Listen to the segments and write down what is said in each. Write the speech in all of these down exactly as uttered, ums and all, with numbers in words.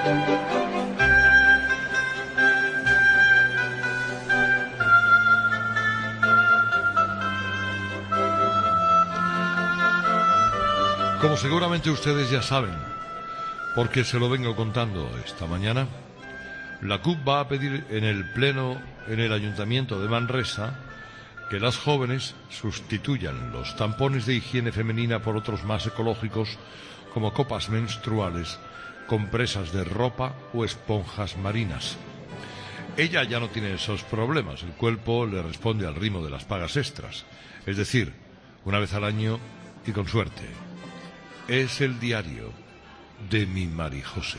Como seguramente ustedes ya saben, porque se lo vengo contando esta mañana, la C U P va a pedir en el pleno en el Ayuntamiento de Manresa que las jóvenes sustituyan los tampones de higiene femenina por otros más ecológicos, como copas menstruales, compresas de ropa o esponjas marinas. Ella ya no tiene esos problemas, el cuerpo le responde al ritmo de las pagas extras, es decir, una vez al año y con suerte. Es el diario de mi Marijosé.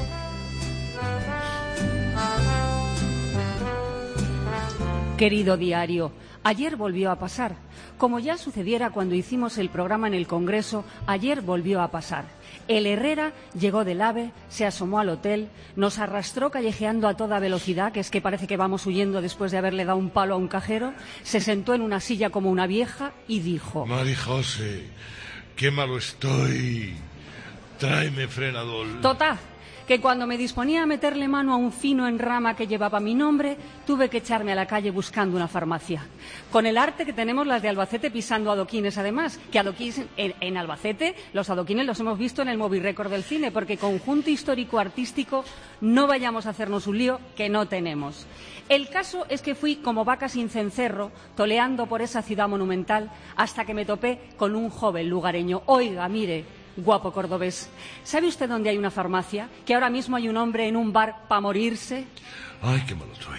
Querido diario, ayer volvió a pasar. Como ya sucediera cuando hicimos el programa en el Congreso, ayer volvió a pasar. El Herrera llegó del AVE, se asomó al hotel, nos arrastró callejeando a toda velocidad, que es que parece que vamos huyendo después de haberle dado un palo a un cajero, se sentó en una silla como una vieja y dijo: Marijosé, qué malo estoy. Tráeme frenador. Tota, que cuando me disponía a meterle mano a un fino en rama que llevaba mi nombre, tuve que echarme a la calle buscando una farmacia. Con el arte que tenemos las de Albacete pisando adoquines, además, que adoquines en, en Albacete, los adoquines los hemos visto en el Movie Record del cine, porque conjunto histórico-artístico no vayamos a hacernos un lío que no tenemos. El caso es que fui como vaca sin cencerro, toleando por esa ciudad monumental, hasta que me topé con un joven lugareño. Oiga, mire, guapo cordobés, ¿sabe usted dónde hay una farmacia? Que ahora mismo hay un hombre en un bar para morirse. Ay, qué malo estoy.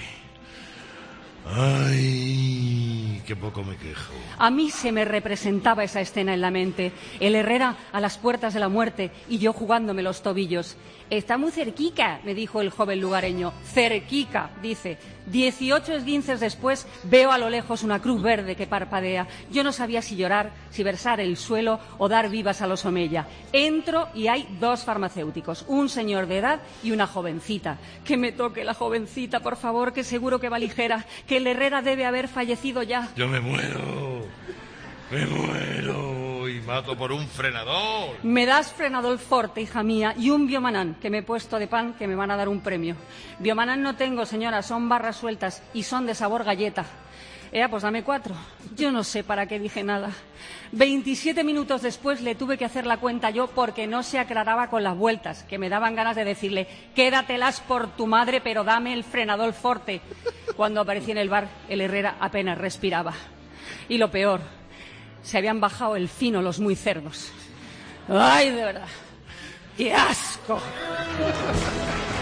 Ay, qué poco me quejo. A mí se me representaba esa escena en la mente. El Herrera a las puertas de la muerte y yo jugándome los tobillos. Está muy cerquica, me dijo el joven lugareño. Cerquica, dice. Dieciocho esguinces después veo a lo lejos una cruz verde que parpadea. Yo no sabía si llorar, si versar el suelo o dar vivas a los Omeya. Entro y hay dos farmacéuticos, un señor de edad y una jovencita. Que me toque la jovencita, por favor, que seguro que va ligera, que el Herrera debe haber fallecido ya. Yo me muero, me muero y mato por un frenador. Me das frenador forte, hija mía, y un Biomanán, que me he puesto de pan, que me van a dar un premio. Biomanán no tengo, señora, son barras sueltas y son de sabor galleta. Ea, pues dame cuatro. Yo no sé para qué dije nada. Veintisiete minutos después le tuve que hacer la cuenta yo porque no se aclaraba con las vueltas, que me daban ganas de decirle: quédatelas por tu madre, pero dame el frenador forte. Cuando aparecí en el bar, el Herrera apenas respiraba. Y lo peor, se habían bajado el fino los muy cerdos. ¡Ay, de verdad! ¡Qué asco!